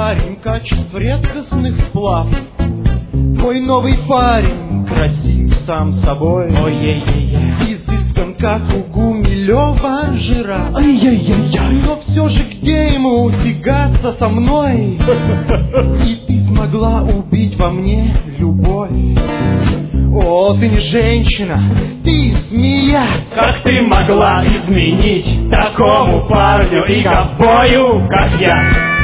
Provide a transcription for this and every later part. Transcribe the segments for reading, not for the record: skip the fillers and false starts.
парень качеств редкостных сплав. Твой новый парень красив сам собой. Ой-ей-ей-ей. Изыскан, как у Гумилева жира. Ай-яй-яй-яй. Но все же где ему тягаться со мной? И ты смогла убить во мне любовь. О, ты не женщина, ты змея. Как ты могла изменить такому парню и ковбою, как я?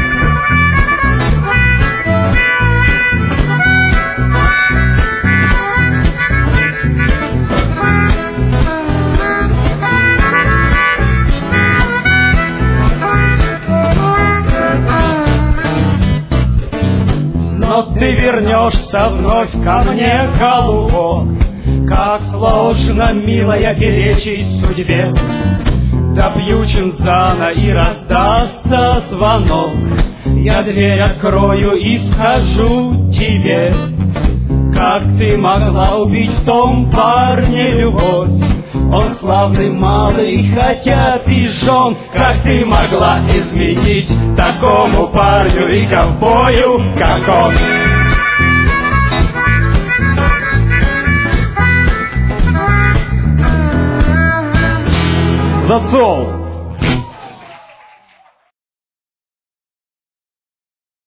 Но ты вернешься вновь ко мне, голубок. Как сложно, милая, перечить судьбе. Добью чинзана и раздастся звонок. Я дверь открою и скажу тебе: как ты могла убить в том парне любовь? Он славный малый, хотя пижон. Как ты могла изменить такому парню и ковбою, как он? That's all.